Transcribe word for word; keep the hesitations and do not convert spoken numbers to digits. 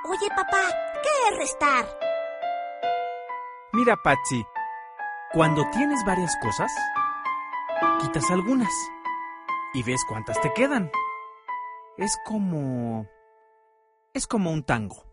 Oye, papá, ¿qué es restar? Mira, Patsy, cuando tienes varias cosas, quitas algunas y ves cuántas te quedan. Es como... es como un tango.